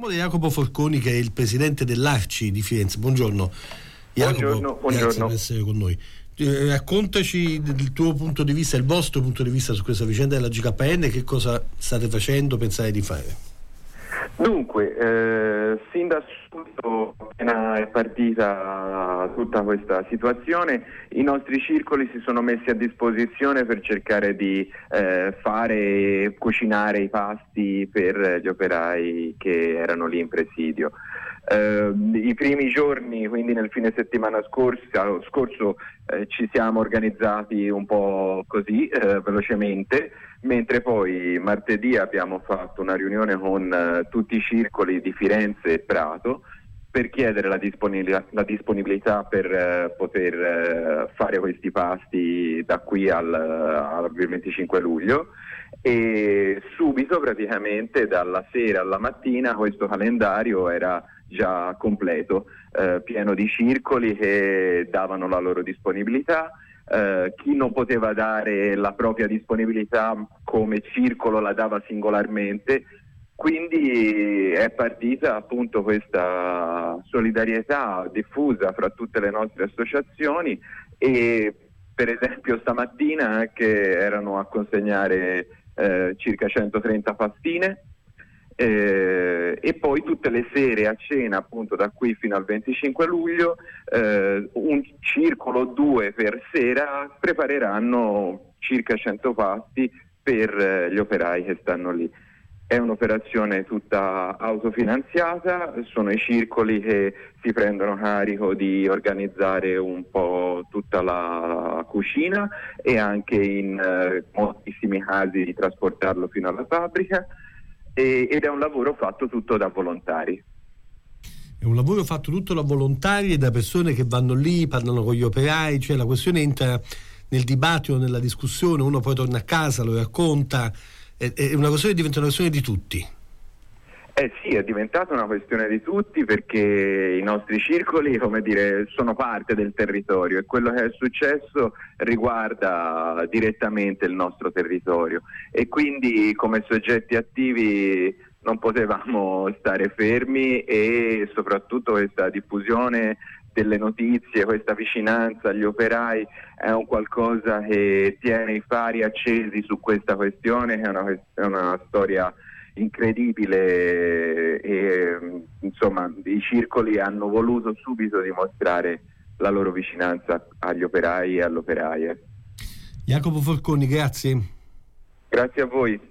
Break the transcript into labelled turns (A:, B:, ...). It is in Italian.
A: Parliamo di Jacopo Forconi, che è il presidente dell'Arci di Firenze. Buongiorno Jacopo,
B: buongiorno.
A: Grazie per essere con noi. Raccontaci il tuo punto di vista, il vostro punto di vista su questa vicenda della GKN, che cosa state facendo, pensate di fare?
B: Dunque, sin da subito, appena è partita tutta questa situazione, i nostri circoli si sono messi a disposizione per cercare di cucinare i pasti per gli operai che erano lì in presidio. I primi giorni, quindi nel fine settimana scorso, ci siamo organizzati un po' così, velocemente, mentre poi martedì abbiamo fatto una riunione con tutti i circoli di Firenze e Prato per chiedere la disponibilità per poter fare questi pasti da qui al 25 luglio, e subito, praticamente dalla sera alla mattina, questo calendario era già completo, pieno di circoli che davano la loro disponibilità. Chi non poteva dare la propria disponibilità come circolo la dava singolarmente, quindi è partita appunto questa solidarietà diffusa fra tutte le nostre associazioni, e per esempio stamattina anche erano a consegnare circa 130 pastine. E poi tutte le sere a cena, appunto da qui fino al 25 luglio, un circolo o due per sera prepareranno circa 100 pasti per gli operai che stanno lì. È un'operazione tutta autofinanziata, sono i circoli che si prendono carico di organizzare un po' tutta la cucina e anche in moltissimi casi di trasportarlo fino alla fabbrica. Ed è un lavoro fatto tutto da volontari.
A: È un lavoro fatto tutto da volontari e da persone che vanno lì, parlano con gli operai, cioè la questione entra nel dibattito, nella discussione, uno poi torna a casa, lo racconta, è una questione che diventa una questione di tutti.
B: Sì, è diventata una questione di tutti, perché i nostri circoli, come dire, sono parte del territorio e quello che è successo riguarda direttamente il nostro territorio, e quindi come soggetti attivi non potevamo stare fermi, e soprattutto questa diffusione delle notizie, questa vicinanza agli operai è un qualcosa che tiene i fari accesi su questa questione, che è una storia incredibile, e insomma i circoli hanno voluto subito dimostrare la loro vicinanza agli operai e alle operaie.
A: Jacopo Forconi, grazie.
B: Grazie a voi.